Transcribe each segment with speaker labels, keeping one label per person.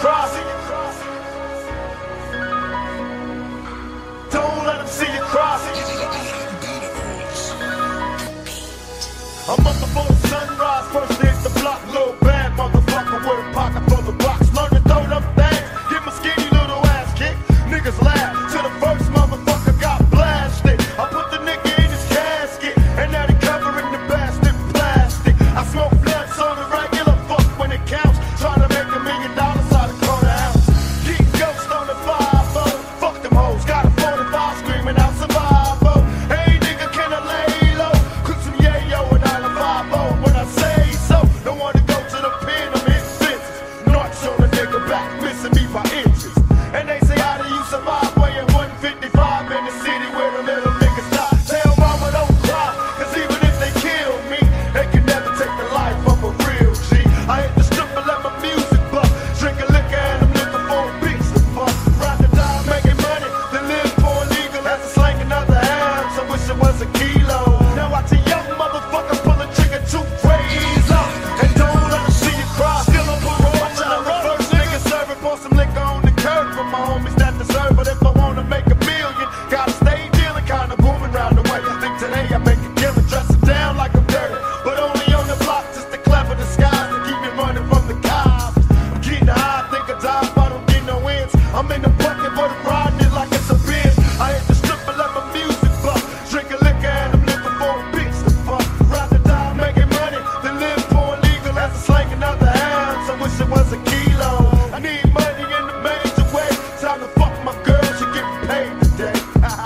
Speaker 1: cross. Don't let them see you cross. I'm up before the sunrise, first hit the block, little bad motherfucker with a pocket full of rocks. Learn to throw them things, get my skinny little ass kicked. Niggas laugh till the first motherfucker got blasted. I put the nigga in his casket, and now they covering the bastard plastic. I smoke blunts on the regular, fuck when it counts. Trying to make $1 million out of quarter ounce. Keep ghost on the 5-0, fuck them hoes. Got a 45 screaming out survival. Hey nigga, can I lay low? Cook some yayo and all the 5-0 when I say so. Don't wanna go to the pen, I'm in fences. North on the nigga back, missing me by inches. And they say, how do you survive weighing 155 in the city where the little niggas die? Tell mama don't cry, cause even if they kill me, they can never take the life of a real G. I hit the strip and let my music buck. Drink a liquor and I'm looking for a beach to fuck. Ride the dime making money, then live for illegal as a slang another half. I wish it was a kilo. Now watch a young motherfucker pull a trigger 2 ways up. And don't let them see you cry. Still on parole, watching the first nigga serving. Pour some liquor on the curb for my homies that deserve it. If I wanna make $1 billion, gotta stay dealing, kinda booming round the way. I think today I make a killing, dressing down like I'm dirty, but only on the block just to clever disguise to keep me running from the cops. I'm getting high, I think I die if I don't get no ends. I'm in the bucket, but I'm riding it like it's a bitch. I hit the strip and let my music buck. Drink a liquor and I'm looking for a bitch to fuck. Ride the dime making money, then live for illegal as a slang another half. I wish it was a kilo. I need money in the major way. Time to fuck my girl, she getting paid today.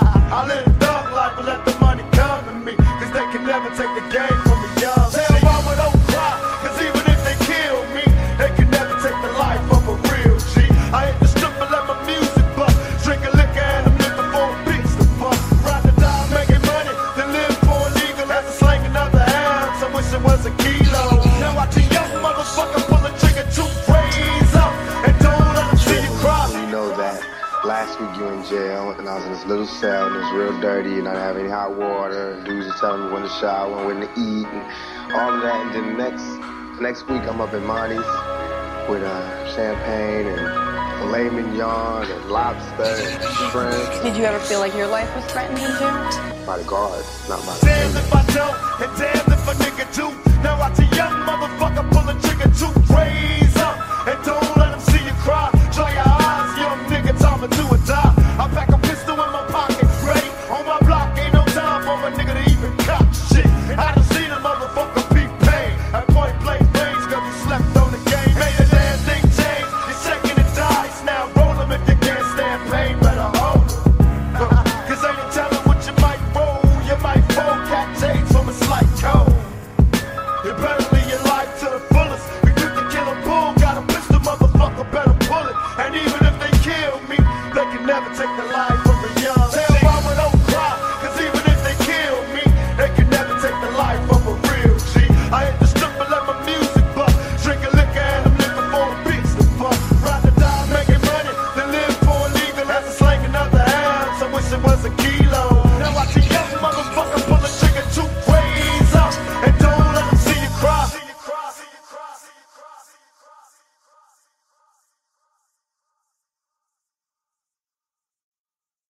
Speaker 1: I live a thug life and let the money come to me, cause they can never take the game from me, young. Tell mama don't cry, cause even if they kill me, they can never take the life of a real G. I hit the strip and let my music buck. Drink a liquor and I'm looking for a bitch to fuck. Ride the dime making money, then live for illegal as a slang another half. I wish it was a kilo. Now watch a young motherfucker pull a trigger 2 ways up. And don't let them see you cry.
Speaker 2: You know that last week you in jail, and I was in this little cell, and it was real dirty, and I didn't have any hot water, and dudes were telling me when to shower and when to eat, and all of that. And then next week I'm up in Monty's with champagne and filet mignon and lobster and shrimp.
Speaker 3: Did you ever feel like your life was threatened in jail?
Speaker 2: By the guards, not my
Speaker 1: Damn if I don't, and damn if a nigga do. Now watch a young motherfucker pull a trigger 2 ways up. And don't let them see you cry. Dry your eyes, young nigga, time to do or die. I pack a pistol in my pocket, ready. On my block, ain't no time for a nigga to even cop shit. I done seen a motherfucker be paid at point blank range, cause he slept on the game. Made a damn thing change, you're shaking the dice. Now roll them if you can't stand pain, better hold them. Cause ain't no telling what you might roll. You might fold cat shades from a slight cold. You better live your life to the fullest. We took to kill a bull, got a pistol, motherfucker, better pull it. And even if they kill me, they can never take the life